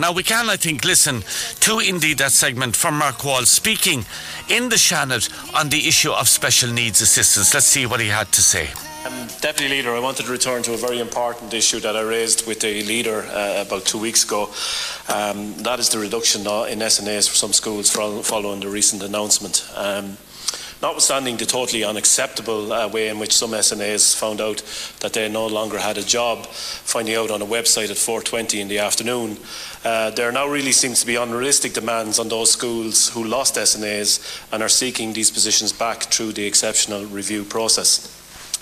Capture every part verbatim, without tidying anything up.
Now, we can, I think, listen to indeed that segment from Mark Wall speaking in the Seanad on the issue of special needs assistance. Let's see what he had to say. Um, Deputy Leader, I wanted to return to a very important issue that I raised with the Leader uh, about two weeks ago. Um, that is the reduction in S N As for some schools following the recent announcement. Um, Notwithstanding the totally unacceptable uh, way in which some S N As found out that they no longer had a job, finding out on a website at four twenty in the afternoon, uh, there now really seems to be unrealistic demands on those schools who lost S N As and are seeking these positions back through the exceptional review process.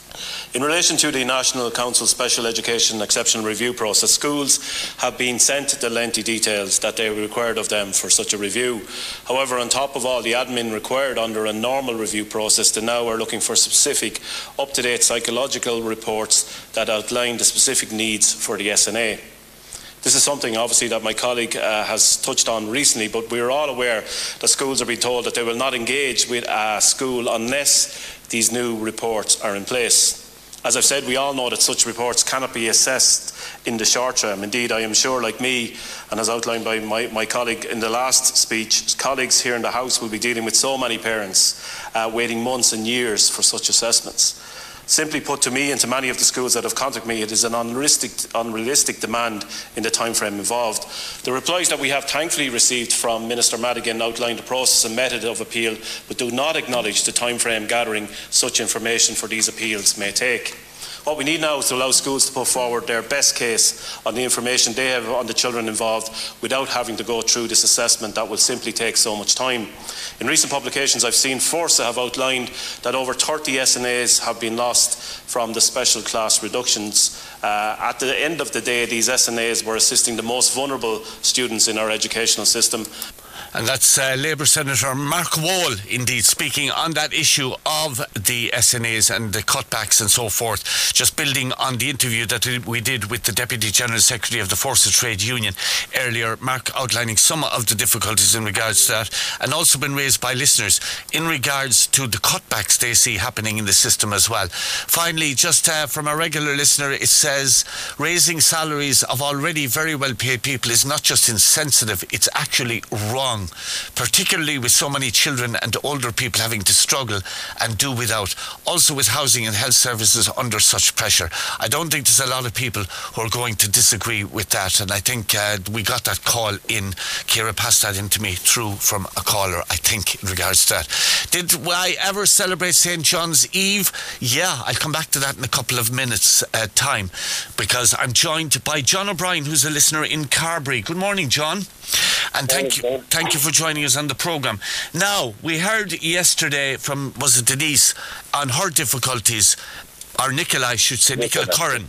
In relation to the National Council Special Education Exceptional Review process, schools have been sent the lengthy details that they were required of them for such a review. However, on top of all the admin required under a normal review process, they now are looking for specific, up-to-date psychological reports that outline the specific needs for the S N A. This is something, obviously, that my colleague uh, has touched on recently, but we are all aware that schools are being told that they will not engage with a school unless these new reports are in place. As I've said, we all know that such reports cannot be assessed in the short term. Indeed, I am sure, like me, and as outlined by my, my colleague in the last speech, colleagues here in the House will be dealing with so many parents uh, waiting months and years for such assessments. Simply put, to me and to many of the schools that have contacted me, it is an unrealistic, unrealistic demand in the time frame involved. The replies that we have thankfully received from Minister Madigan outline the process and method of appeal, but do not acknowledge the time frame gathering such information for these appeals may take. What we need now is to allow schools to put forward their best case on the information they have on the children involved without having to go through this assessment that will simply take so much time. In recent publications, I've seen Forsa have outlined that over thirty S N As have been lost from the special class reductions. Uh, at the end of the day, these S N As were assisting the most vulnerable students in our educational system. And that's uh, Labour Senator Mark Wall, indeed, speaking on that issue of the S N As and the cutbacks and so forth, just building on the interview that we did with the Deputy General Secretary of the Forces Trade Union earlier. Mark outlining some of the difficulties in regards to that, and also been raised by listeners in regards to the cutbacks they see happening in the system as well. Finally, just uh, from a regular listener, it says raising salaries of already very well paid people is not just insensitive, it's actually wrong, particularly with so many children and older people having to struggle and do without, also with housing and health services under such pressure. I don't think there's a lot of people who are going to disagree with that, and I think uh, we got that call in. Ciara passed that in to me through from a caller, I think, in regards to that. Did I ever celebrate Saint John's Eve? Yeah, I'll come back to that in a couple of minutes uh, time, because I'm joined by John O'Brien, who's a listener in Carbery. Good morning, John. And thank you, thank you for joining us on the programme. Now, we heard yesterday from, was it Denise, on her difficulties, or Nicola, I should say, Nicola Curran,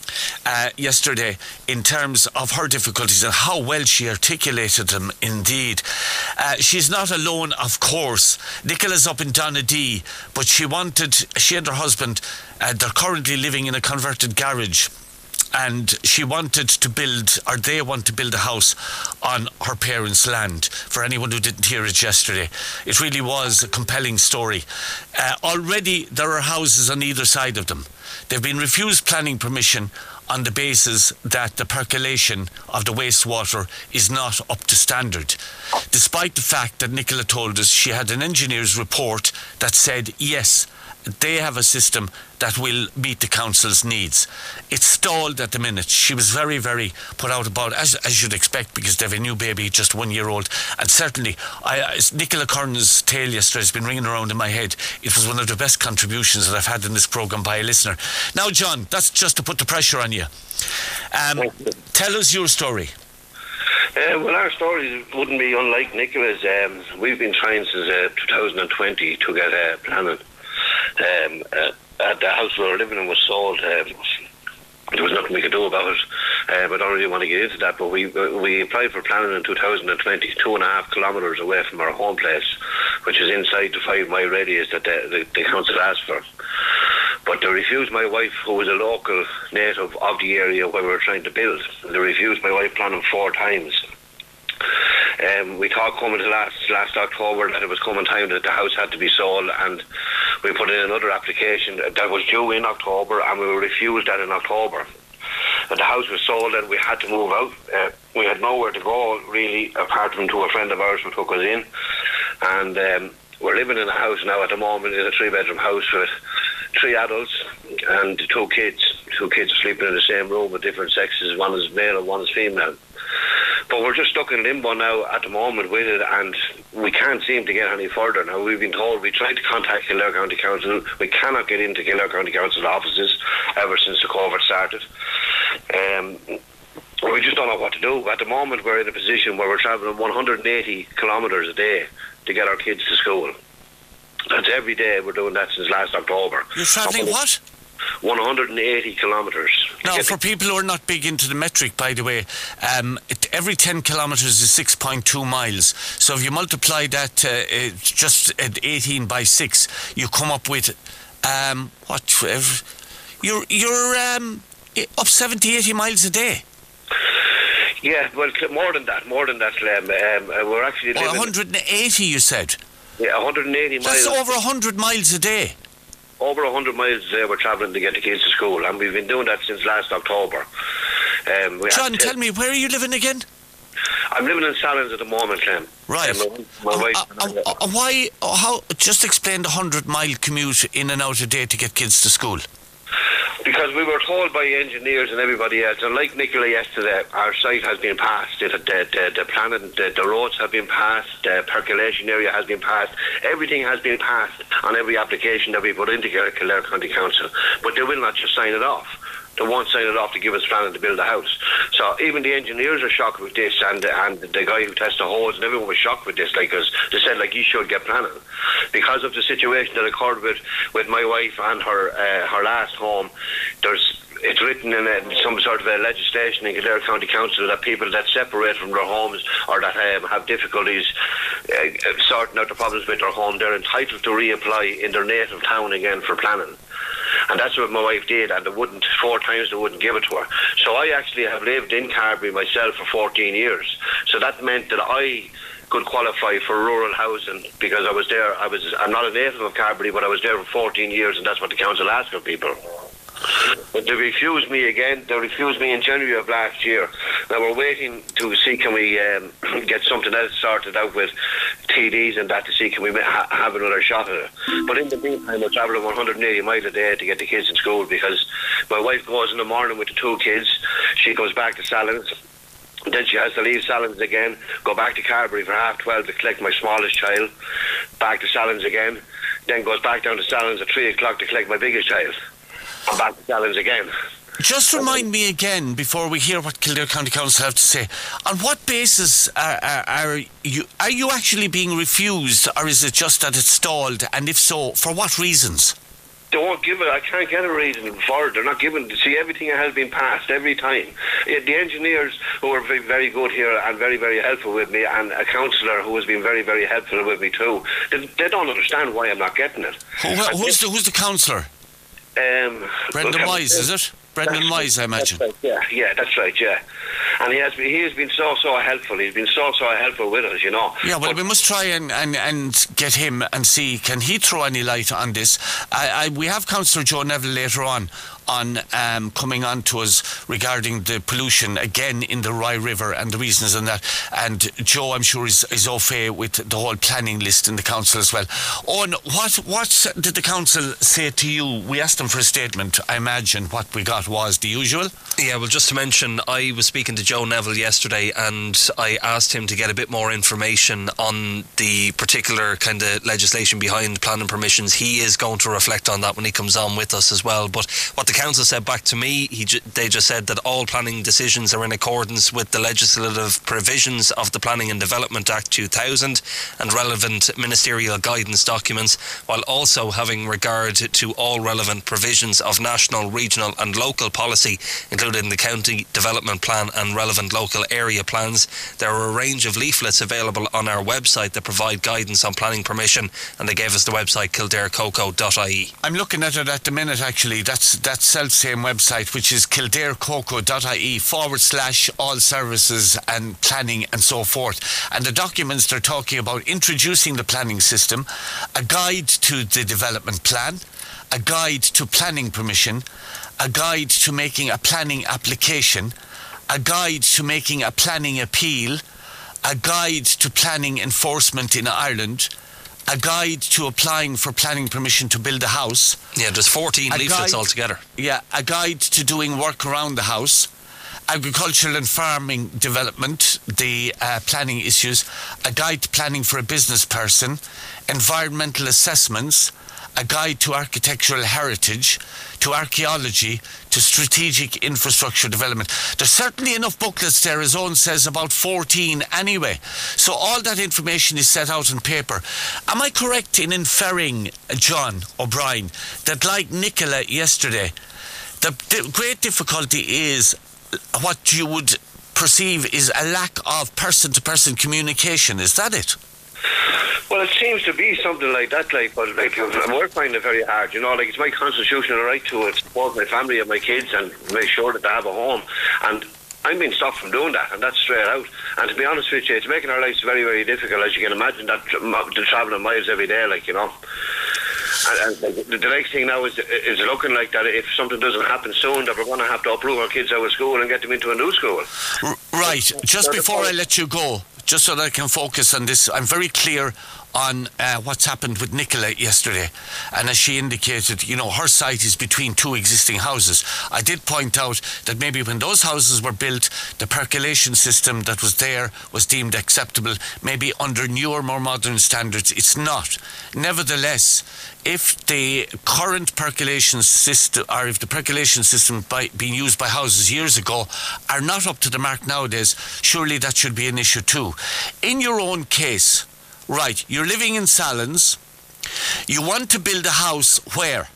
uh, yesterday, in terms of her difficulties and how well she articulated them indeed. Uh, she's not alone, of course. Nicola's up in Donadee, but she wanted, she and her husband, uh, they're currently living in a converted garage. And she wanted to build, or they want to build a house on her parents' land. For anyone who didn't hear it yesterday, it really was a compelling story. Uh, already there are houses on either side of them. They've been refused planning permission on the basis that the percolation of the wastewater is not up to standard, despite the fact that Nicola told us she had an engineer's report that said yes, they have a system that will meet the council's needs. It's stalled at the minute. She was very, very put out about it, as, as you'd expect, because they have a new baby, just one year old. And certainly, I, I, Nicola Curran's tale yesterday has been ringing around in my head. It was one of the best contributions that I've had in this programme by a listener. Now, John, that's just to put the pressure on you. Um, you. Tell us your story. Uh, well, our story wouldn't be unlike Nicola's. Um, we've been trying since uh, two thousand twenty to get uh, planning. Um, uh, at the house we were living in was sold. Uh, there was nothing we could do about it. Uh, but I don't really want to get into that. But we we applied for planning in two thousand twenty, two and a half kilometres away from our home place, which is inside the five mile radius that the, the, the council asked for. But they refused my wife, who was a local native of the area where we were trying to build. They refused my wife planning four times. Um, we thought coming to last last October that it was coming time that the house had to be sold, and we put in another application that was due in October, and we were refused that in October. But the house was sold and we had to move out. Uh, we had nowhere to go really, apart from to a friend of ours who took us in. And um, we're living in a house now at the moment, in a three-bedroom house with three adults and two kids. Two kids are sleeping in the same room with different sexes. One is male and one is female. But we're just stuck in limbo now at the moment with it, and we can't seem to get any further. Now, we've been told, we tried to contact Kildare County Council. We cannot get into Kildare County Council offices ever since the COVID started. Um, we just don't know what to do. At the moment, we're in a position where we're travelling one hundred eighty kilometres a day to get our kids to school. That's every day. We're doing that since last October. You're travelling what? one hundred eighty kilometres. Now, for people who are not big into the metric, by the way, um, it, every ten kilometres is six point two miles. So if you multiply that uh, uh, just at eighteen by six, you come up with, um, what, you're, you're um, up seventy, eighty miles a day. Yeah, well, more than that, more than that, Slim. Um, uh, we're actually living... Oh, one hundred eighty, you said? Yeah, one hundred eighty miles. That's over one hundred miles a day. Over one hundred miles a day we're travelling to get the kids to school, and we've been doing that since last October. Um, we John, tell me, where are you living again? I'm living in Sallins at the moment, Clem. Right. Um, my uh, wife uh, uh, uh, why, uh, how, just explain the one hundred mile commute in and out a day to get kids to school. Because we were told by engineers and everybody else, and like Nicola yesterday, our site has been passed. The, the, the, the planning, the, the roads have been passed, the percolation area has been passed. Everything has been passed on every application that we put into Kildare County Council. But they will not just sign it off. They won't sign it off to give us planning to build a house. So even the engineers are shocked with this, and and the guy who tested the holes and everyone was shocked with this, like, because they said, like, you should get planning. Because of the situation that occurred with, with my wife and her uh, her last home, there's it's written in a, some sort of a legislation in Kildare County Council that people that separate from their homes or that um, have difficulties uh, sorting out the problems with their home, they're entitled to reapply in their native town again for planning. And that's what my wife did, and they wouldn't, four times they wouldn't give it to her. So I actually have lived in Carbery myself for fourteen years. So that meant that I could qualify for rural housing because I was there. I was, I'm not a native of Carbery, but I was there for fourteen years, and that's what the council asked of people. But they refused me again. They refused me in January of last year. Now we're waiting to see can we um, get something else sorted out with T Ds and that to see can we ha- have another shot at it. But in the meantime, we're travelling one hundred eighty miles a day to get the kids in school because my wife goes in the morning with the two kids. She goes back to Sallins. Then she has to leave Sallins again, go back to Carbery for half twelve to collect my smallest child, back to Sallins again, then goes back down to Sallins at three o'clock to collect my biggest child. I'm back to Sallins again. Just remind me again, before we hear what Kildare County Council have to say, on what basis are, are, are you are you actually being refused, or is it just that it's stalled, and if so, for what reasons? They won't give it. I can't get a reason for it. They're not giving. See, everything has been passed every time. The engineers who are very, very good here and very, very helpful with me, and a councillor who has been very, very helpful with me too, they, they don't understand why I'm not getting it. Who, who's, the, who's the councillor? Um, Brendan well, Wise, is it? Brendan Wise, I imagine. Right, yeah, yeah, that's right, yeah. And he has been, he has been so, so helpful. He's been so, so helpful with us, you know. Yeah, well, but we must try and, and, and get him and see, can he throw any light on this? I, I, we have Councillor Joe Neville later on, on um, coming on to us regarding the pollution again in the Rye River and the reasons on that. And Joe, I'm sure, is, is au fait with the whole planning list in the council as well. Owen, what, what did the council say to you? We asked them for a statement. I imagine what we got was the usual. Yeah, well, just to mention, I was speaking to Joe Neville yesterday and I asked him to get a bit more information on the particular kind of legislation behind planning permissions. He is going to reflect on that when he comes on with us as well. But what the council said back to me, he ju- they just said that all planning decisions are in accordance with the legislative provisions of the Planning and Development Act two thousand and relevant ministerial guidance documents, while also having regard to all relevant provisions of national, regional and local policy, including the County Development Plan and relevant local area plans. There are a range of leaflets available on our website that provide guidance on planning permission, and they gave us the website kildare coco dot I E. I'm looking at it at the minute, actually. That's that self-same website, which is kildare coco dot I E forward slash all services and planning and so forth. And the documents they're talking about: introducing the planning system, a guide to the development plan, a guide to planning permission, a guide to making a planning application, a guide to making a planning appeal, a guide to planning enforcement in Ireland, a guide to applying for planning permission to build a house. Yeah, there's fourteen a leaflets guide, altogether. Yeah, a guide to doing work around the house, agricultural and farming development, the uh, planning issues, a guide to planning for a business person, environmental assessments, a guide to architectural heritage, to archaeology, to strategic infrastructure development. There's certainly enough booklets there, as Owen says, about fourteen anyway. So all that information is set out on paper. Am I correct in inferring, John O'Brien, that like Nicola yesterday, the, the great difficulty is what you would perceive is a lack of person-to-person communication? Is that it? Well, it seems to be something like that, like, but like we're finding it very hard, you know, like it's my constitutional right to support my family and my kids and make sure that they have a home, and I'm being stopped from doing that, and that's straight out. And to be honest with you, it's making our lives very, very difficult, as you can imagine, that the travelling miles every day, like, you know. And, and the, the next thing now is is looking like that if something doesn't happen soon, that we're going to have to uproot our kids out of school and get them into a new school. R- right. Just before I let you go, just so that I can focus on this, I'm very clear on uh, what's happened with Nicola yesterday. And as she indicated, you know, her site is between two existing houses. I did point out that maybe when those houses were built, the percolation system that was there was deemed acceptable. Maybe under newer, more modern standards, it's not. Nevertheless, if the current percolation system, or if the percolation system by, being used by houses years ago are not up to the mark nowadays, surely that should be an issue too. In your own case, right, you're living in Sallins, you want to build a house where?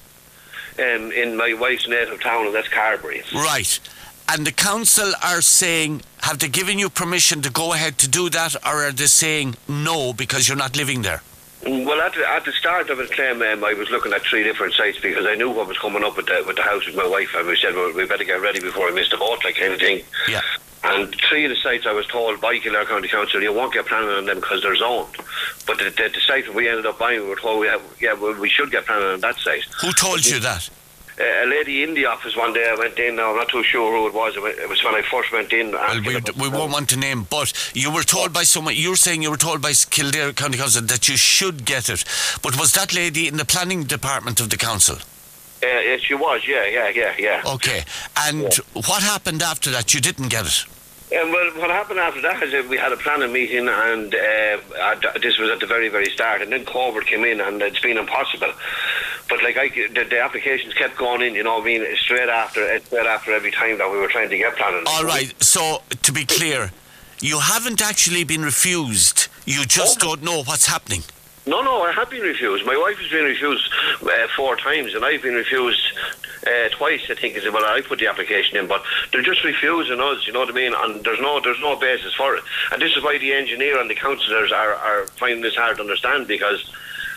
Um, in my wife's native town, and that's Carberry. Right. And the council are saying, have they given you permission to go ahead to do that, or are they saying no because you're not living there? Well, at the, at the start of the claim, um, I was looking at three different sites because I knew what was coming up with the, with the house with my wife, and we said, well, we better get ready before I miss the boat, like kind of thing. Yeah. And three of the sites I was told by Kildare County Council, you won't get planning on them because they're zoned. But the, the, the site that we ended up buying, we were told, we have, yeah, well, we should get planning on that site. Who told you that? Uh, a lady in the office one day, I went in, now I'm not too sure who it was, it was when I first went in. Well, we, we won't want to name, but you were told by someone, you were saying you were told by Kildare County Council that you should get it. But was that lady in the planning department of the council? Uh, yeah, she was, yeah, yeah, yeah, yeah. Okay, and yeah. What happened after that? You didn't get it? Um, well, what happened after that is that we had a planning meeting, and uh, this was at the very, very start, and then COVID came in, and it's been impossible. But like I, the, the applications kept going in, you know what I mean, straight after, straight after every time that we were trying to get planning. All right, so to be clear, you haven't actually been refused, you just oh. don't know what's happening. No, no, I have been refused. My wife has been refused uh, four times, and I've been refused uh, twice, I think. Well, I put the application in, but they're just refusing us, you know what I mean? And there's no there's no basis for it. And this is why the engineer and the councillors are, are finding this hard to understand, because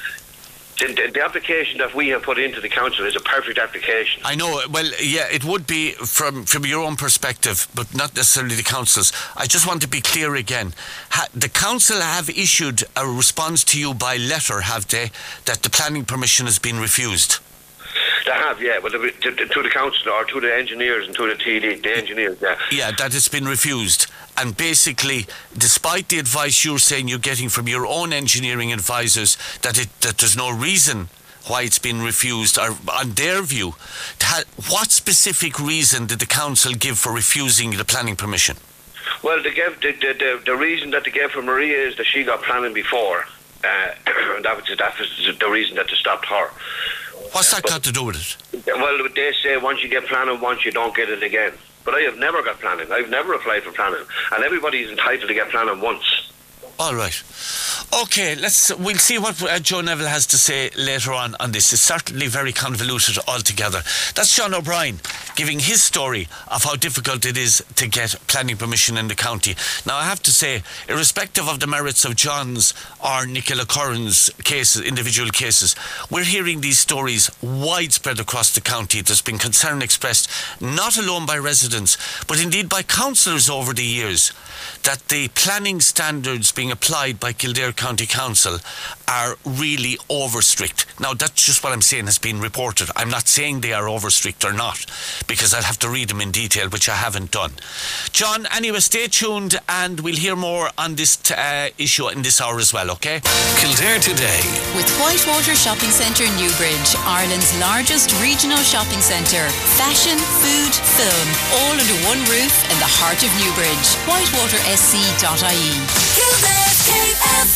the, the, the application that we have put into the council is a perfect application. I know. Well, yeah, it would be from from your own perspective, but not necessarily the council's. I just want to be clear again. Ha, the council have issued a response to you by letter, have they, that the planning permission has been refused? They have, yeah, but to, to, to the council or to the engineers and to the T D, the engineers, yeah. Yeah, that it's been refused. And basically, despite the advice you're saying you're getting from your own engineering advisors, that it that there's no reason why it's been refused, or on their view, what specific reason did the council give for refusing the planning permission? Well, they gave, the, the, the, the reason that they gave for Maria is that she got planning before. Uh, that, was, that was the reason that they stopped her. What's that uh, got to do with it? Well, they say once you get planning once, you don't get it again. But I have never got planning. I've never applied for planning. And everybody is entitled to get planning once. All right. Okay, let's. We'll see what uh, Joe Neville has to say later on on this. It's certainly very convoluted altogether. That's John O'Brien. giving his story of how difficult it is to get planning permission in the county. Now, I have to say, irrespective of the merits of John's or Nicola Curran's cases, individual cases, we're hearing these stories widespread across the county. There's been concern expressed not alone by residents, but indeed by councillors over the years, that the planning standards being applied by Kildare County Council are really over strict. Now, that's just what I'm saying has been reported. I'm not saying they are over strict or not, because I'll have to read them in detail, which I haven't done. John, anyway, stay tuned and we'll hear more on this t- uh, issue in this hour as well, okay? Kildare Today. With Whitewater Shopping Centre Newbridge, Ireland's largest regional shopping centre. Fashion, food, film, all under one roof in the heart of Newbridge. whitewater s c dot i e. Kildare K F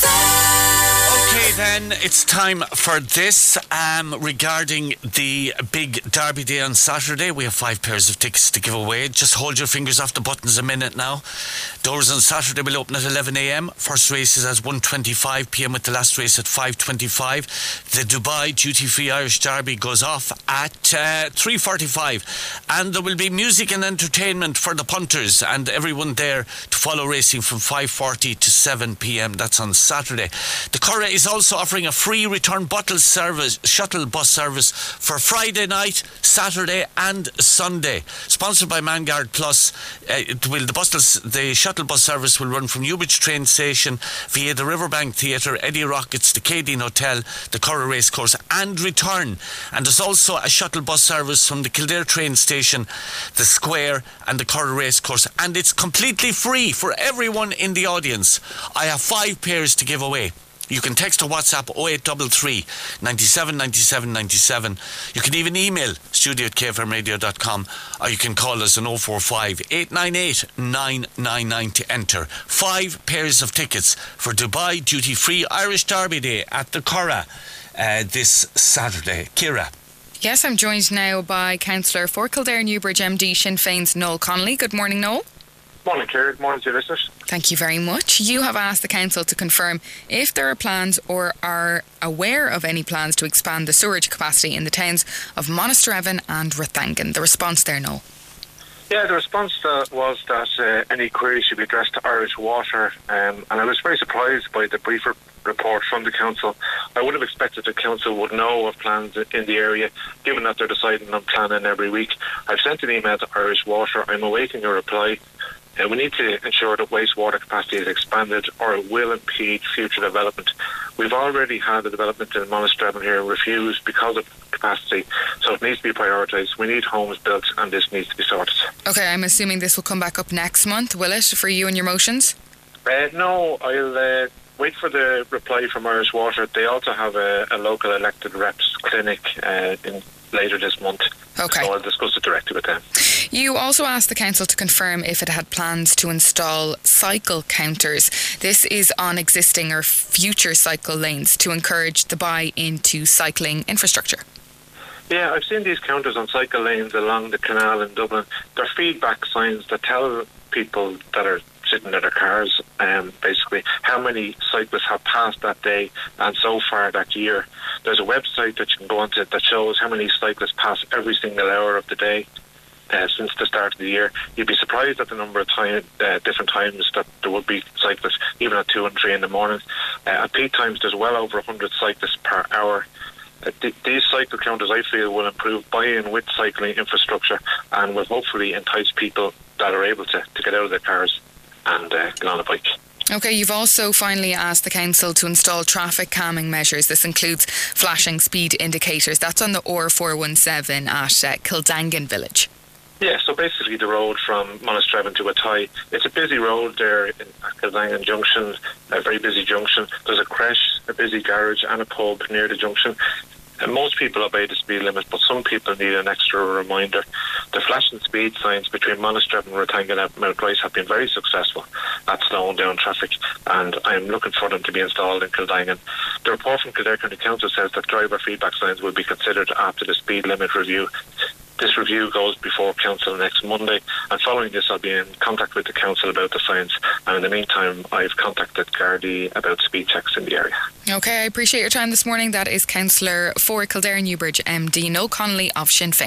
M. Okay, then it's time for this. Um, regarding the big Derby Day on Saturday, we have five pairs of tickets to give away. Just hold your fingers off the buttons a minute now. Doors on Saturday will open at eleven a m. First race is at one twenty-five p m with the last race at five twenty-five. The Dubai Duty Free Irish Derby goes off at uh, three forty-five. And there will be music and entertainment for the punters and everyone there to follow racing from five forty to seven p m. That's on Saturday. The Curragh is also offering a free return bottle service, shuttle bus service for Friday night, Saturday and Sunday. Sponsored by Manguard Plus. Uh, it will, the, bus, the shuttle bus service will run from Newbridge train station via the Riverbank Theatre, Eddie Rockets, the Cadine Hotel, the Curragh Racecourse and return. And there's also a shuttle bus service from the Kildare train station, the Square and the Curragh Racecourse. And it's completely free for everyone in the audience. I have five pairs to give away. You can text or WhatsApp oh eight three three, nine seven nine seven nine seven. You can even email studio at k f m radio dot com, or you can call us on oh four five, eight nine eight, nine nine nine to enter. Five pairs of tickets for Dubai Duty Free Irish Derby Day at the Curragh uh, this Saturday. Ciara. Yes, I'm joined now by Councillor for Kildare Newbridge M D Sinn Féin's Noel Connolly. Good morning, Noel. Morning, Ciara. Good morning to your listeners. Thank you very much. You have asked the council to confirm if there are plans or are aware of any plans to expand the sewerage capacity in the towns of Monasterevin and Rathangan. The response there, Noel? Yeah, the response uh, was that uh, any queries should be addressed to Irish Water, um, and I was very surprised by the brief report from the council. I would have expected the council would know of plans in the area, given that they're deciding on planning every week. I've sent an email to Irish Water. I'm awaiting a reply. Uh, we need to ensure that wastewater capacity is expanded or it will impede future development. We've already had a development in Monasterevin here refused because of capacity, so it needs to be prioritised. We need homes built and this needs to be sorted. Okay, I'm assuming this will come back up next month, will it, for you and your motions? Uh, no, I'll uh, wait for the reply from Irish Water. They also have a, a local elected reps clinic uh, in later this month. Okay. So I'll discuss it directly with them. You also asked the council to confirm if it had plans to install cycle counters. This is on existing or future cycle lanes to encourage the buy into cycling infrastructure. Yeah, I've seen these counters on cycle lanes along the canal in Dublin. They're feedback signs that tell people that are sitting in their cars, um, basically, how many cyclists have passed that day and so far that year. There's a website that you can go onto that shows how many cyclists pass every single hour of the day uh, since the start of the year. You'd be surprised at the number of time, uh, different times that there would be cyclists, even at two and three in the morning. Uh, at peak times, there's well over one hundred cyclists per hour. Uh, th- these cycle counters, I feel, will improve buy-in with cycling infrastructure and will hopefully entice people that are able to, to get out of their cars and uh, get on a bike. Okay, you've also finally asked the council to install traffic calming measures. This includes flashing speed indicators. That's on the O R four one seven at uh, Kildangan Village. Yeah, so basically the road from Monasterevin to Athy, it's a busy road there in Kildangan Junction, a very busy junction. There's a creche, a busy garage and a pub near the junction. And most people obey the speed limit, but some people need an extra reminder. The flashing speed signs between Monasterevin and Rathangan and Mount Rice have been very successful at slowing down traffic, and I'm looking for them to be installed in Kildangan. The report from Kildare County Council says that driver feedback signs will be considered after the speed limit review. This review goes before council next Monday, and following this I'll be in contact with the council about the signs, and in the meantime I've contacted Gardaí about speed checks in the area. Okay, I appreciate your time this morning. That is Councillor for Kildare Newbridge M D Noel Connolly of Sinn Féin.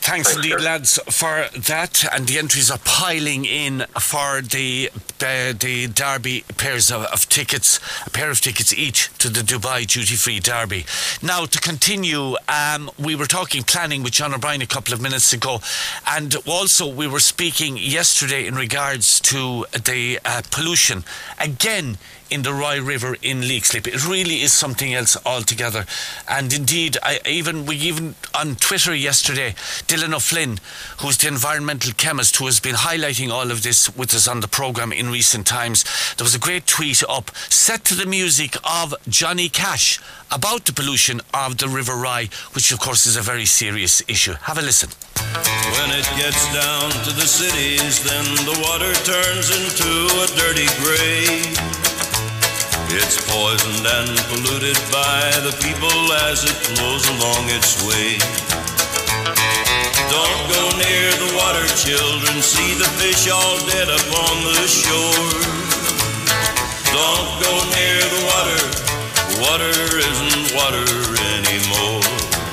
Thanks indeed, lads, for that. And the entries are piling in for the uh, the Derby pairs of, of tickets, a pair of tickets each to the Dubai Duty Free Derby. Now, to continue, um, we were talking planning with John O'Brien a couple of minutes ago, and also we were speaking yesterday in regards to the uh, pollution again in the Roy River in Leixlip. It really is something else altogether. And indeed, I even we even on Twitter yesterday, Dylan O'Flynn, who's the environmental chemist who has been highlighting all of this with us on the programme in recent times, there was a great tweet up set to the music of Johnny Cash about the pollution of the River Rye, which of course is a very serious issue. Have a listen. When it gets down to the cities, then the water turns into a dirty grey. It's poisoned and polluted by the people as it flows along its way. Don't go near the water, children, see the fish all dead upon the shore. Don't go near the water, water isn't water anymore.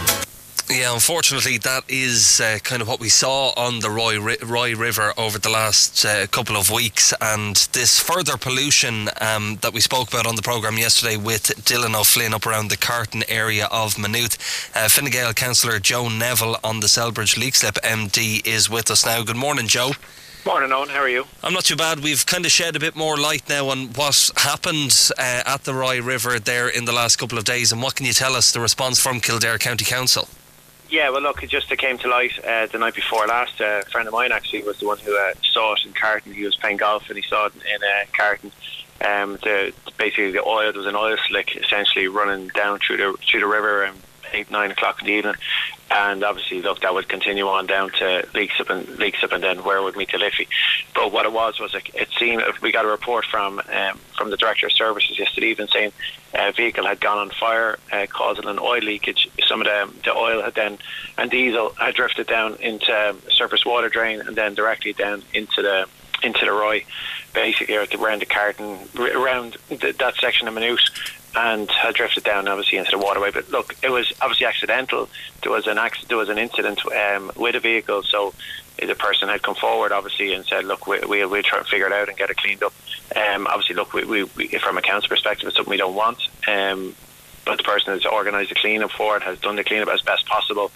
Yeah, unfortunately, that is uh, kind of what we saw on the Roy, Roy River over the last uh, couple of weeks. And this further pollution um, that we spoke about on the programme yesterday with Dylan O'Flynn up around the Carton area of Maynooth. Uh, Fine Gael Councillor Joe Neville on the Selbridge Leixlip M D is with us now. Good morning, Joe. Morning, Owen. How are you? I'm not too bad. We've kind of shed a bit more light now on what happened uh, at the Roy River there in the last couple of days. And what can you tell us, the response from Kildare County Council? Yeah, well, look, it just it came to light uh, the night before last. Uh, a friend of mine actually was the one who uh, saw it in Carton. He was playing golf and he saw it in uh, Carton. Um, the, basically, the oil, there was an oil slick essentially running down through the through the river around eight, nine o'clock in the evening. And obviously, look, that would continue on down to Leixlip and Leixlip, and then where would meet to Liffey. But what it was was it, it seemed we got a report from um, from the Director of Services yesterday evening saying a vehicle had gone on fire, uh, causing an oil leakage. Some of the the oil had then and diesel had drifted down into um, surface water drain and then directly down into the into the Roy, basically around the Carton, around the, that section of Maynooth, and had drifted down obviously into the waterway. But look, it was obviously accidental. There was an accident, there was an incident um, with a vehicle, so the person had come forward obviously and said, look, we, we, we'll try and figure it out and get it cleaned up. Um, obviously, look, we, we, we, from a council perspective, it's something we don't want. Um, but the person has organised the clean-up for it, has done the clean-up as best possible.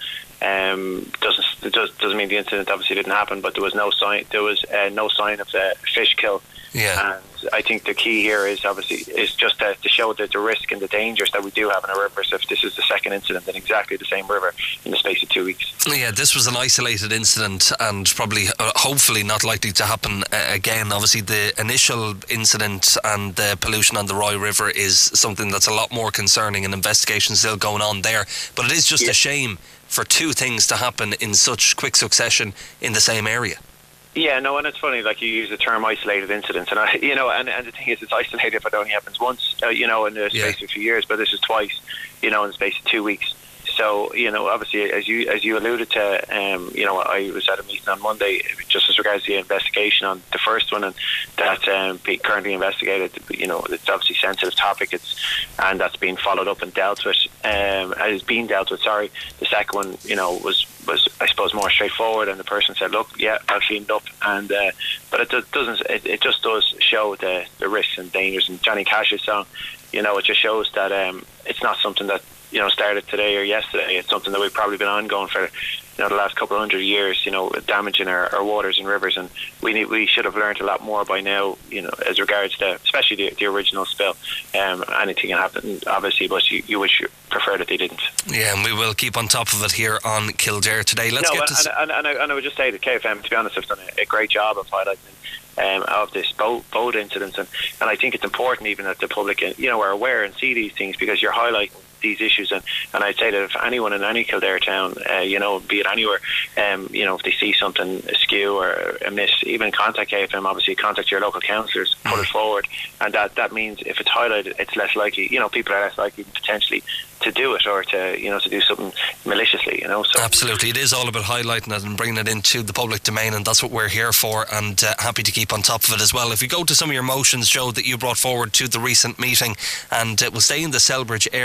Um, doesn't it does, doesn't mean the incident obviously didn't happen, but there was no sign. There was uh, no sign of the fish kill. Yeah. And I think the key here is obviously is just to, to show that the risk and the dangers that we do have in our rivers. If this is the second incident in exactly the same river in the space of two weeks. Yeah, this was an isolated incident and probably, uh, hopefully, not likely to happen uh, again. Obviously, the initial incident and the pollution on the Roy River is something that's a lot more concerning, and investigation still going on there. But it is just yeah. a shame for two things to happen in such quick succession in the same area. Yeah, no, and it's funny, like you use the term isolated incident, and I, you know, and, and the thing is, it's isolated if it only happens once, uh, you know, in the space yeah. of a few years, but this is twice, you know, in the space of two weeks. So, you know, obviously, as you as you alluded to, um, you know, I was at a meeting on Monday just as regards the investigation on the first one, and that's um, being currently investigated. You know, it's obviously a sensitive topic, it's and that's being followed up and dealt with. Um, is being dealt with. Sorry, the second one, you know, was was I suppose more straightforward, and the person said, "Look, yeah, I'll clean it up," and uh, but it do- doesn't. It, it just does show the the risks and dangers. And Johnny Cash's song, you know, it just shows that um, it's not something that, you know, started today or yesterday. It's something that we've probably been ongoing for, you know, the last couple of hundred years, you know, damaging our, our waters and rivers, and we need, we should have learned a lot more by now, you know, as regards to, especially the, the original spill. Um, anything can happen, obviously, but you, you would prefer that they didn't. Yeah, and we will keep on top of it here on Kildare today. Let's no, get and, to... and, and, and, I, and I would just say that K F M, to be honest, have done a, a great job of highlighting Um, of this boat, boat incidents, and, and I think it's important even that the public, you know, are aware and see these things, because you're highlighting these issues, and, and I'd say that if anyone in any Kildare town, uh, you know, be it anywhere, um, you know, if they see something askew or amiss, even contact K F M, obviously contact your local councillors, put it forward, and that, that means if it's highlighted, it's less likely, you know, people are less likely potentially to do it or to, you know, to do something maliciously, you know. So absolutely, it is all about highlighting it and bringing it into the public domain, and that's what we're here for, and uh, happy to keep on top of it as well. If we go to some of your motions, Joe, that you brought forward to the recent meeting, and uh, we'll stay in the Selbridge area, you want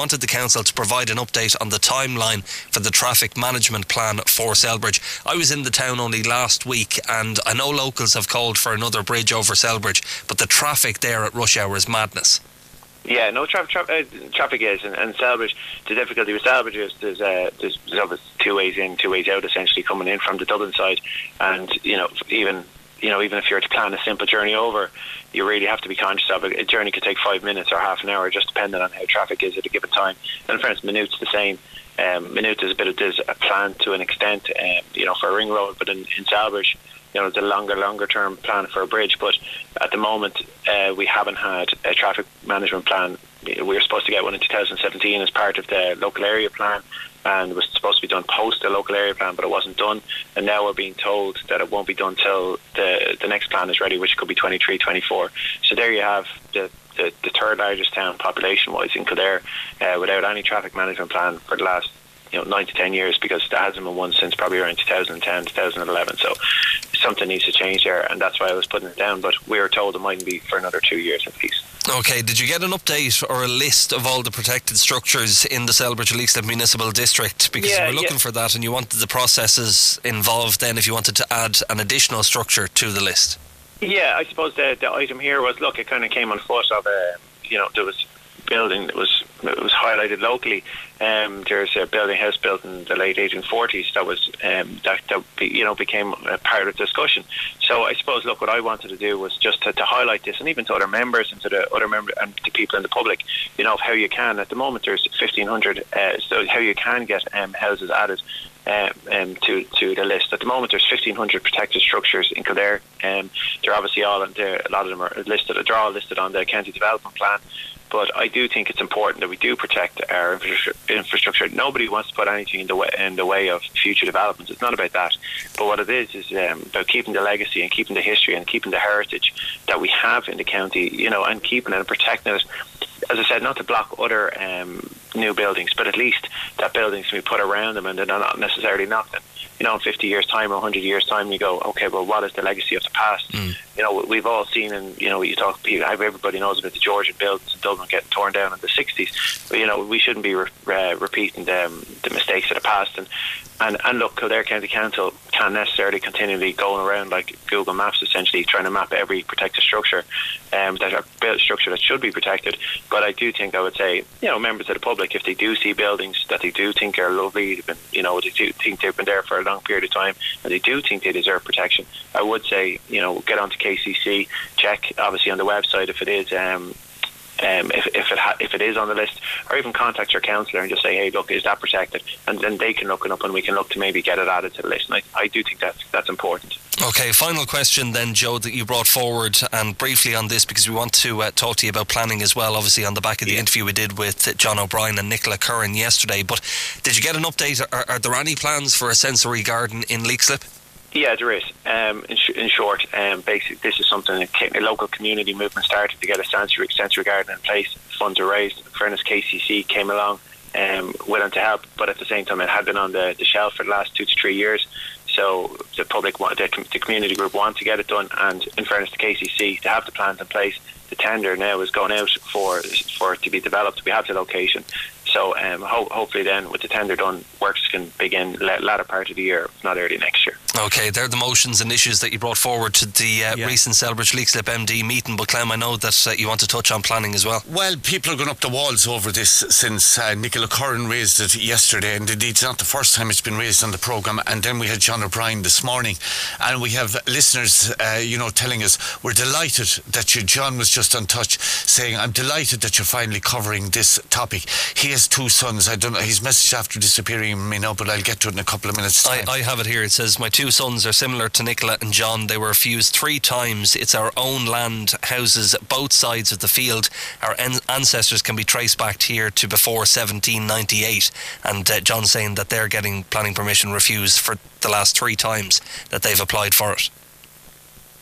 wanted the council to provide an update on the timeline for the traffic management plan for Selbridge. I was in the town only last week, and I know locals have called for another bridge over Selbridge, but the traffic there at rush hour is madness. Yeah, no tra- tra- uh, traffic is, and, and Selbridge, the difficulty with Selbridge is there's, uh, there's, there's obviously two ways in, two ways out, essentially coming in from the Dublin side, and you know even you know even if you're to plan a simple journey over, you really have to be conscious of it. A journey could take five minutes or half an hour, just depending on how traffic is at a given time. And for instance, Maynooth's the same. Um, Maynooth is a bit of there's a plan to an extent, um, you know, for a ring road, but in, in Selbridge, you know, the longer, longer term plan for a bridge. But at the moment, uh, we haven't had a traffic management plan. We were supposed to get one in two thousand seventeen as part of the local area plan, and it was supposed to be done post the local area plan, but it wasn't done. And now we're being told that it won't be done till the the next plan is ready, which could be twenty-three, twenty-four. So there you have the the, the third largest town population-wise in Kildare, uh, without any traffic management plan for the last you know nine to ten years, because there hasn't been one since probably around two thousand ten, two thousand eleven. So something needs to change there, and that's why I was putting it down. But we were told it mightn't be for another two years at least. Okay, did you get an update or a list of all the protected structures in the Selbridge Leixlip Municipal District? Because Yeah, you were looking yeah. for that, and you wanted the processes involved then if you wanted to add an additional structure to the list. Yeah, I suppose the the item here was, look, it kind of came on foot of a, you know, there was building that was it was highlighted locally. Um, there's a building house built in the late eighteen forties that was um, that that be, you know became a part of the discussion. So I suppose, look, what I wanted to do was just to, to highlight this, and even to other members and to the other member and to people in the public, you know, of how you can. At the moment, there's fifteen hundred, uh, so how you can get um, houses added. Um, um, to to the list. At the moment, there's fifteen hundred protected structures in Kildare. Um, they're obviously all, a lot of them are listed. They're all listed on the county development plan. But I do think it's important that we do protect our infrastructure. infrastructure. Nobody wants to put anything in the way, in the way of future developments. It's not about that. But what it is is um, about keeping the legacy and keeping the history and keeping the heritage that we have in the county. You know, and keeping it and protecting it. As I said, not to block other um, new buildings, but at least that buildings can be put around them and they're not necessarily nothing. You know, in fifty years' time or one hundred years' time, you go, okay, well, what is the legacy of the past? Mm. You know, we've all seen, and you know, you talk, everybody knows about the Georgian buildings in Dublin getting torn down in the sixties. But you know, we shouldn't be re- uh, repeating the, um, the mistakes of the past. And and and look, Kildare County Council can't necessarily continually going around like Google Maps, essentially trying to map every protected structure, um, that are built structure that should be protected. But I do think I would say, you know, members of the public, if they do see buildings that they do think are lovely, been, you know, they do think they've been there for a long period of time, and they do think they deserve protection, I would say, you know, get onto K C C, check obviously on the website if it is. Um, Um, if if it ha- if it is on the list, or even contact your councillor and just say, hey, look, is that protected? And then they can look it up, and we can look to maybe get it added to the list. And I, I do think that's that's important. Okay, final question then, Joe, that you brought forward, and briefly on this, because we want to uh, talk to you about planning as well, obviously on the back of the yeah. interview we did with uh, John O'Brien and Nicola Curran yesterday. But did you get an update? Are, are there any plans for a sensory garden in Leixlip? Yeah, there is. Um, in, sh- in short, um, basically, this is something that came, a local community movement started to get a sensory, sensory garden in place. Funds were raised. Fairness K C C came along, um, willing to help, but at the same time, it had been on the, the shelf for the last two to three years. So the public, want, the, the community group, want to get it done. And in fairness to K C C, to have the plans in place, the tender now is going out for for it to be developed. We have the location. So um, ho- hopefully then, with the tender done, works can begin la- latter part of the year, if not early next year. Okay, they're the motions and issues that you brought forward to the uh, yeah. recent Selbridge Leixlip M D meeting. But Clem, I know that uh, you want to touch on planning as well. Well, people are going up the walls over this since uh, Nicola Curran raised it yesterday, and indeed it's not the first time it's been raised on the programme. And then we had John O'Brien this morning, and we have listeners, uh, you know, telling us, we're delighted that you, John was just on touch, saying, I'm delighted that you're finally covering this topic. He has two sons. I don't know, his message after disappearing from me now, but I'll get to it in a couple of minutes time. I, I have it here. It says, my two sons are similar to Nicola and John. They were refused three times. It's our own land, houses both sides of the field. Our en- ancestors can be traced back here to before seventeen ninety-eight. And uh, John's saying that they're getting planning permission refused for the last three times that they've applied for it.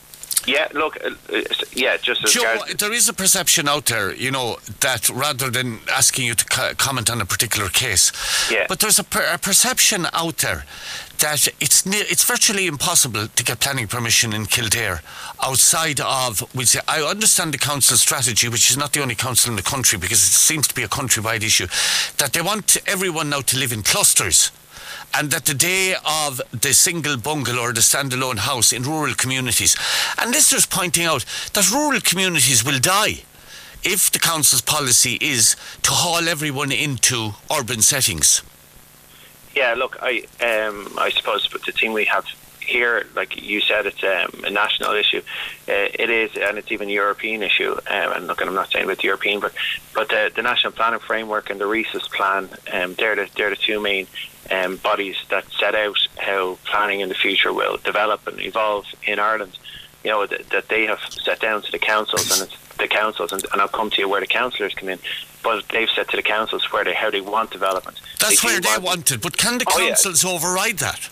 Yeah, look, uh, uh, yeah, just as Joe, regards- there is a perception out there, you know, that rather than asking you to co- comment on a particular case, Yeah. but there's a, per- a perception out there that it's ne- it's virtually impossible to get planning permission in Kildare outside of, we say, I understand the council strategy, which is not the only council in the country, because it seems to be a countrywide issue, that they want everyone now to live in clusters. And that the day of the single bungalow or the standalone house in rural communities, and listeners pointing out that rural communities will die if the council's policy is to haul everyone into urban settings. Yeah, look, I um, I suppose the thing we have here, like you said, it's um, a national issue. Uh, it is, and it's even a European issue. Um, and look, and I'm not saying about the European, but but uh, the National Planning Framework and the RESIS plan, um, they're the they're the two main um, bodies that set out how planning in the future will develop and evolve in Ireland. You know, that, that they have set down to the councils, and it's the councils, and, and I'll come to you where the councillors come in. But they've said to the councils where they how they want development. That's they where they want want it. But can the Oh, yeah. councils override that?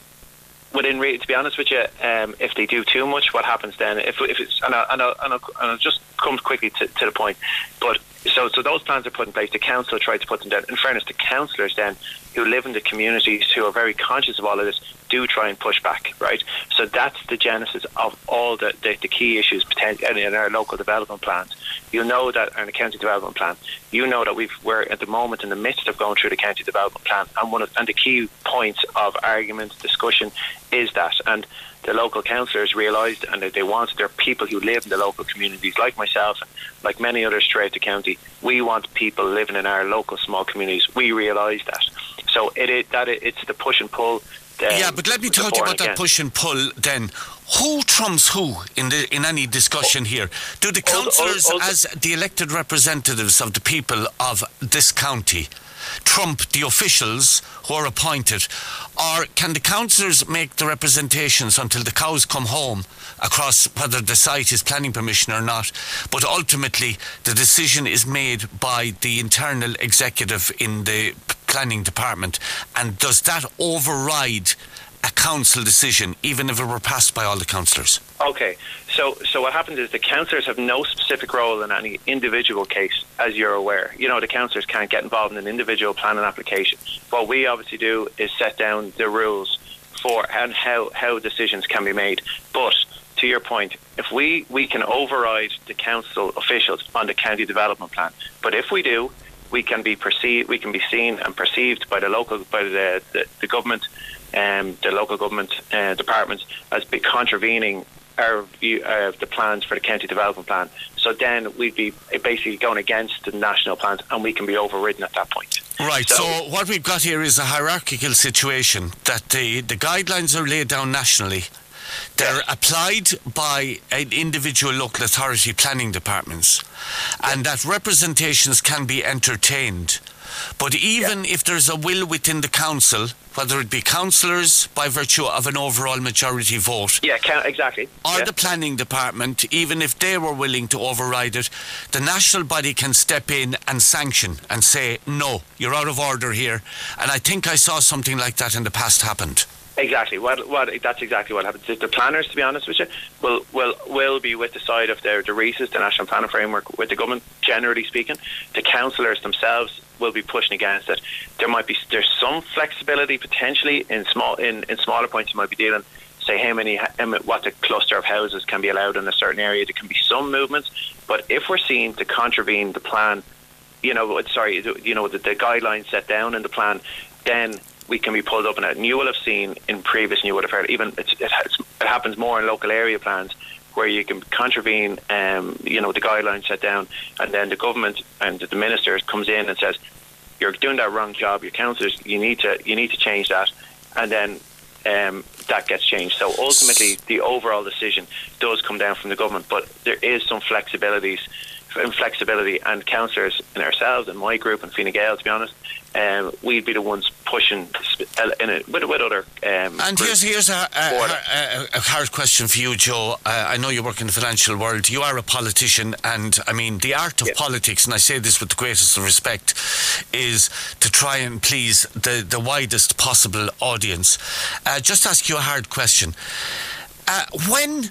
Within re- to be honest with you, um, if they do too much, what happens then? If, if it's and I'll, and, I'll, and, I'll, and I'll just come quickly to, to the point. But so so those plans are put in place. The council tried to put them down. In fairness, the councillors then who live in the communities who are very conscious of all of this do try and push back, right? So that's the genesis of all the, the, the key issues potentially in our local development plans. You know that in the county development plan, you know that we've, we're at the moment in the midst of going through the county development plan, and one of and the key points of argument, discussion is that, and the local councillors realised, and they want their people who live in the local communities, like myself, and like many others throughout the county. We want people living in our local small communities. We realise that. So it is that it, it's the push and pull. Um, yeah, but let me talk to you about that push and pull then. Who trumps who in the in any discussion here? Do the councillors, as the elected representatives of the people of this county, trump the officials who are appointed? Or can the councillors make the representations until the cows come home across whether the site is planning permission or not, but ultimately the decision is made by the internal executive in the planning department, and does that override a council decision even if it were passed by all the councillors? Okay, so so what happens is the councillors have no specific role in any individual case, as you're aware. You know, the councillors can't get involved in an individual planning application. What we obviously do is set down the rules for and how, how decisions can be made. But to your point, if we, we can override the council officials on the county development plan, but if we do, we can be perceived, we can be seen and perceived by the local, by the the, the government, um, the local government uh, departments as be contravening our view, uh, the plans for the county development plan. So then we'd be basically going against the national plans, and we can be overridden at that point. Right, so, so what we've got here is a hierarchical situation, that the, the guidelines are laid down nationally. They're yes. applied by an individual local authority planning departments, yes. and that representations can be entertained. But even yes. if there's a will within the council, whether it be councillors by virtue of an overall majority vote, yeah, can, exactly, or yes. the planning department, even if they were willing to override it, the national body can step in and sanction and say, no, you're out of order here. And I think I saw something like that in the past happened. Exactly. What, what, that's exactly what happens. The planners, to be honest with you, will will will be with the side of the, the RESIS, the National Planning Framework, with the government, generally speaking. The councillors themselves will be pushing against it. There might be there's some flexibility potentially in small in, in smaller points. You might be dealing, say, how many, what the cluster of houses can be allowed in a certain area. There can be some movements, but if we're seen to contravene the plan, you know, sorry, you know, the, the guidelines set down in the plan, then we can be pulled up in it. And you will have seen in previous, and you would have heard, even it's, it, has, it happens more in local area plans, where you can contravene, um, you know, the guidelines set down, and then the government and the minister comes in and says, "You're doing that wrong job. Your councillors, you need to, you need to change that," and then um, that gets changed. So ultimately, the overall decision does come down from the government, but there is some flexibilities, flexibility, and councillors and ourselves and my group and Fine Gael, to be honest. Um, we'd be the ones pushing in it with, with other. Um, and here's here's a, a, a, a hard question for you, Joe. Uh, I know you work in the financial world. You are a politician, and I mean the art of yeah. politics, and I say this with the greatest of respect, is to try and please the the widest possible audience. Uh, just ask you a hard question. Uh, when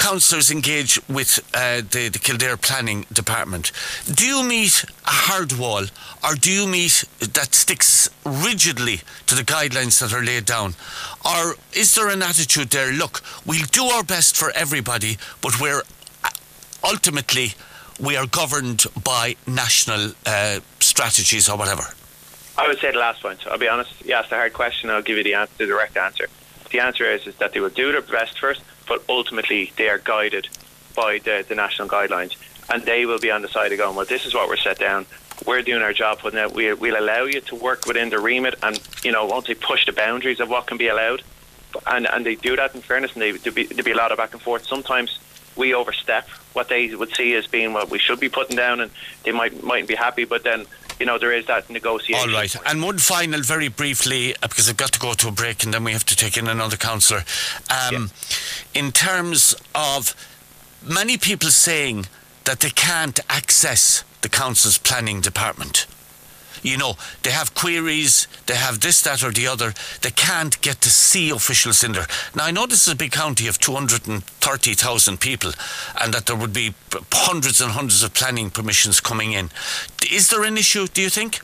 councillors engage with uh, the, the Kildare Planning Department, do you meet a hard wall, or do you meet that sticks rigidly to the guidelines that are laid down? Or is there an attitude there, look, we'll do our best for everybody, but we're ultimately we are governed by national uh, strategies or whatever? I would say the last point. I'll be honest. You asked a hard question, I'll give you the, answer, the direct answer. The answer is, is that they will do their best first, but ultimately they are guided by the, the national guidelines. And they will be on the side of going, well, this is what we're set down. We're doing our job, but now we, we'll allow you to work within the remit and, you know, won't they push the boundaries of what can be allowed? And and they do that in fairness, and they, there'll be, there'll be a lot of back and forth. Sometimes we overstep what they would see as being what we should be putting down, and they might, mightn't be happy, but then, you know, there is that negotiation. All right. And one final, very briefly, uh, because I've got to go to a break and then we have to take in another councillor. Um, yeah. In terms of many people saying that they can't access the council's planning department. You know, they have queries, they have this, that or the other. They can't get to see officials in there. Now, I know this is a big county of two hundred thirty thousand people and that there would be hundreds and hundreds of planning permissions coming in. Is there an issue, do you think?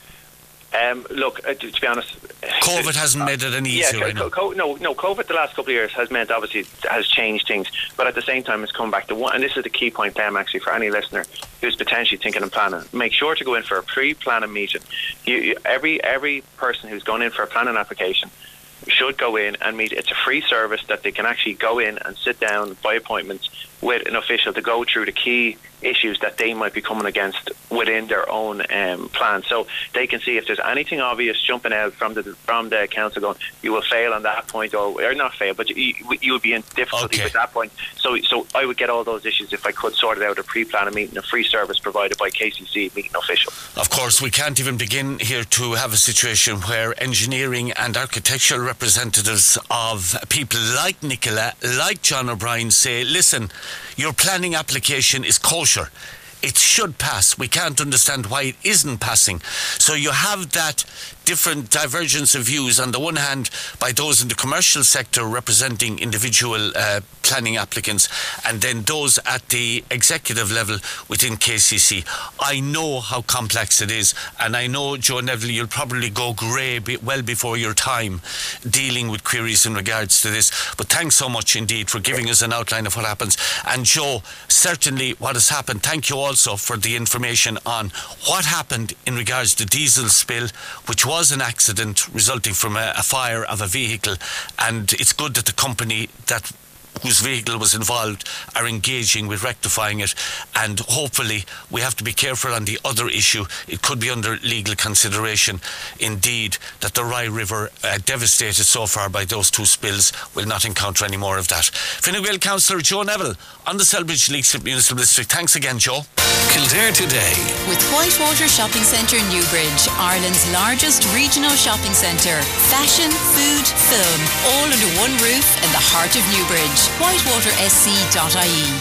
Um, look, uh, to, to be honest, COVID hasn't uh, made it any easier. Yeah, right co- co- no, no. COVID the last couple of years has meant obviously has changed things, but at the same time, it's come back to one. And this is the key point, Pam, actually, for any listener who's potentially thinking of planning. Make sure to go in for a pre-planning meeting. You, you, every every person who's gone in for a planning application should go in and meet. It's a free service that they can actually go in and sit down by appointment with an official to go through the key issues that they might be coming against within their own um, plan. So they can see if there's anything obvious jumping out from the from the council going, you will fail on that point, or, or not fail, but you, you would be in difficulty okay. with that point. So so I would get all those issues if I could sort it out, a pre-planning meeting, a free service provided by K C C meeting official. Of course, we can't even begin here to have a situation where engineering and architectural representatives of people like Nicola, like John O'Brien say, listen, your planning application is kosher. It should pass. We can't understand why it isn't passing. So you have that different divergence of views. On the one hand, by those in the commercial sector representing individual uh, planning applicants, and then those at the executive level within K C C. I know how complex it is, and I know, Joe Neville, you'll probably go grey be- well before your time dealing with queries in regards to this. But thanks so much indeed for giving us an outline of what happens. And Joe, certainly what has happened, thank you also for the information on what happened in regards to diesel spill, which was an accident resulting from a, a fire of a vehicle, and it's good that the company that whose vehicle was involved are engaging with rectifying it, and hopefully we have to be careful on the other issue. It could be under legal consideration indeed that the Rye River, uh, devastated so far by those two spills, will not encounter any more of that. Fine Gael Councillor Joe Neville on the Selbridge Leixlip Municipal District. Thanks again, Joe. Kildare Today with Whitewater Shopping Centre Newbridge, Ireland's largest regional shopping centre. Fashion, food, film, all under one roof in the heart of Newbridge. whitewater s c dot i e.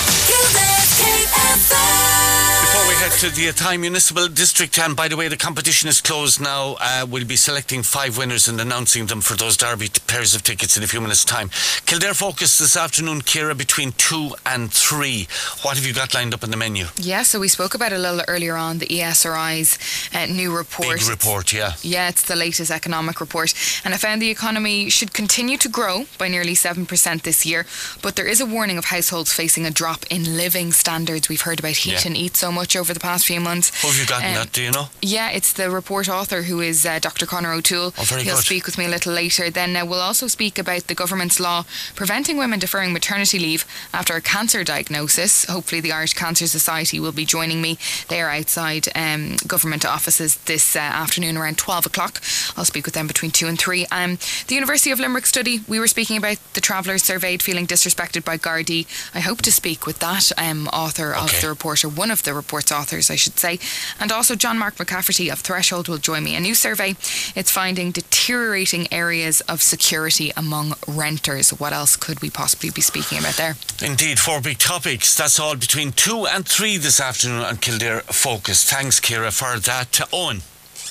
Before we head to the Athy Municipal District, and by the way, the competition is closed now. Uh, we'll be selecting five winners and announcing them for those Derby t- pairs of tickets in a few minutes' time. Kildare Focus this afternoon, Ciara, between two and three. What have you got lined up in the menu? Yeah, so we spoke about it a little earlier on, the E S R I's uh, new report. Big report, yeah. Yeah, it's the latest economic report. And I found the economy should continue to grow by nearly seven percent this year. But there is a warning of households facing a drop in living standards. We've heard about heat yeah. and eat so much over the past few months. What have you gotten um, that, do you know? Yeah, it's the report author who is uh, Doctor Conor O'Toole. Oh, very He'll good. speak with me a little later. Then uh, we'll also speak about the government's law preventing women deferring maternity leave after a cancer diagnosis. Hopefully the Irish Cancer Society will be joining me. They are outside um, government offices this uh, afternoon around twelve o'clock. I'll speak with them between two and three. Um, the University of Limerick study, we were speaking about the travellers surveyed feeling disrespected by Gardaí. I hope to speak with that um, author okay. of the report, or one of the report's authors, I should say. And also John Mark McCafferty of Threshold will join me. A new survey, it's finding deteriorating areas of security among renters. What else could we possibly be speaking about there? Indeed, four big topics. That's all between two and three this afternoon on Kildare Focus. Thanks, Ciara, for that. Owen.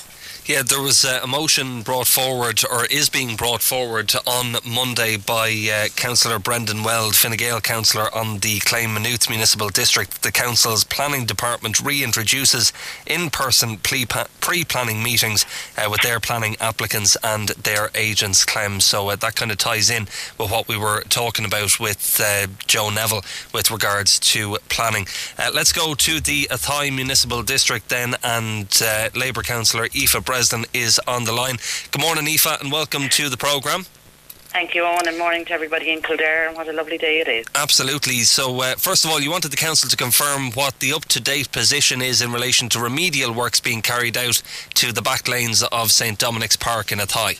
Yeah, there was uh, a motion brought forward, or is being brought forward on Monday by uh, Councillor Brendan Weld, Fine Gael councillor on the Clane Maynooth Municipal District. The council's planning department reintroduces in-person pre-planning meetings uh, with their planning applicants and their agents, Clem. So uh, that kind of ties in with what we were talking about with uh, Joe Neville with regards to planning. Uh, let's go to the Athy Municipal District then, and uh, Labour councillor Aoife Breslin is on the line. Good morning, Aoife, and welcome to the programme. Thank you, Owen, and morning to everybody in Kildare, and what a lovely day it is. Absolutely. So, uh, first of all, you wanted the council to confirm what the up-to-date position is in relation to remedial works being carried out to the back lanes of St Dominic's Park in Athy.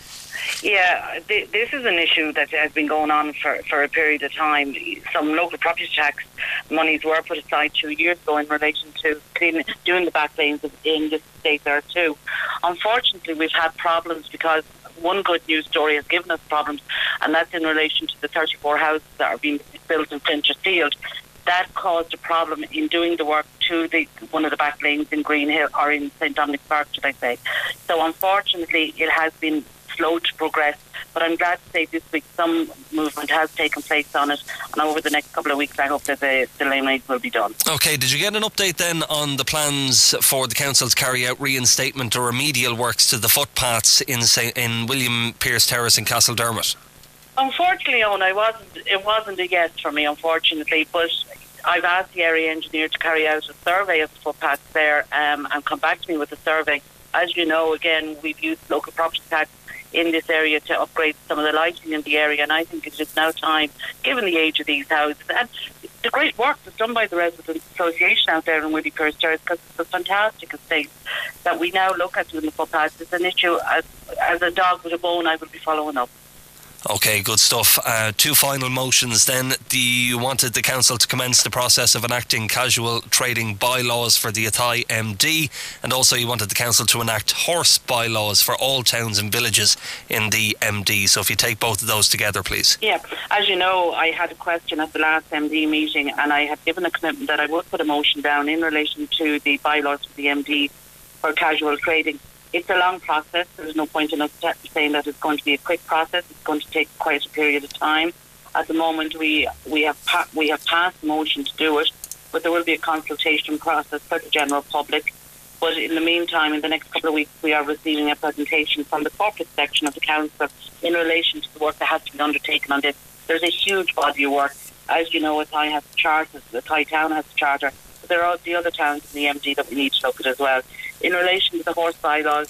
Yeah, th- this is an issue that has been going on for, for a period of time. Some local property tax monies were put aside two years ago in relation to cleaning, doing the back lanes in this state there too. Unfortunately, we've had problems because one good news story has given us problems, and that's in relation to the thirty-four houses that are being built in Flintshire Field. That caused a problem in doing the work to the one of the back lanes in Greenhill, or in St Dominic's Park, should I say. So unfortunately, it has been slow to progress, but I'm glad to say this week some movement has taken place on it, and over the next couple of weeks I hope that the, the lane rates will be done. OK, did you get an update then on the plans for the council to carry out reinstatement or remedial works to the footpaths in Saint, in William Pearce Terrace in Castledermot? Unfortunately, Owen, I wasn't, it wasn't a yes for me, unfortunately, but I've asked the area engineer to carry out a survey of the footpaths there um, and come back to me with a survey. As you know, again, we've used local property tax in this area to upgrade some of the lighting in the area, and I think it is now time, given the age of these houses and the great work that's done by the Residents Association out there in Willie Pearce Terrace, because it's a fantastic estate, that we now look at doing the footpaths. It's an issue, as, as a dog with a bone, I will be following up. OK, good stuff. Uh, two final motions then. The, you wanted the council to commence the process of enacting casual trading bylaws for the Athy M D, and also you wanted the council to enact horse bylaws for all towns and villages in the M D. So if you take both of those together, please. Yeah, as you know, I had a question at the last M D meeting, and I had given a commitment that I would put a motion down in relation to the bylaws for the M D for casual trading. It's a long process. There's no point in us saying that it's going to be a quick process. It's going to take quite a period of time. At the moment, we we have pa- we have passed a motion to do it, but there will be a consultation process for the general public. But in the meantime, in the next couple of weeks, we are receiving a presentation from the corporate section of the council in relation to the work that has to be undertaken on this. There's a huge body of work. As you know, Athy has a charter, Athy Town has a charter, but there are the other towns in the M D that we need to look at as well. In relation to the horse bylaws,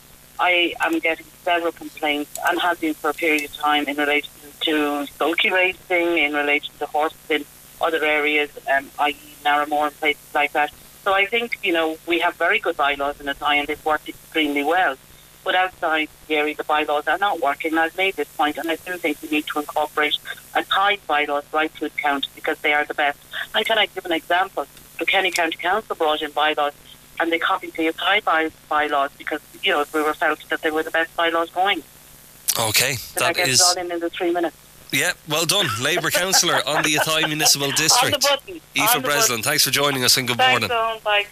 I am getting several complaints, and have been for a period of time, in relation to sulky racing, in relation to horses in other areas, um, that is. Narramore and places like that. So I think, you know, we have very good bylaws in Athy, and they've worked extremely well. But outside the area, the bylaws are not working. I've made this point, and I do think we need to incorporate Athy bylaws right through the county, because they are the best. And can I give an example? The Kenny County Council brought in bylaws, and they copied the Athy by, bylaws because, you know, we were felt that they were the best bylaws going. OK, Did that I get is... it all in in the three minutes? Yeah, well done. Labour councillor on the Athy Municipal District. On the button. Aoife On the Breslin, button. thanks for joining us, and good Thanks, morning. Owen. Bye.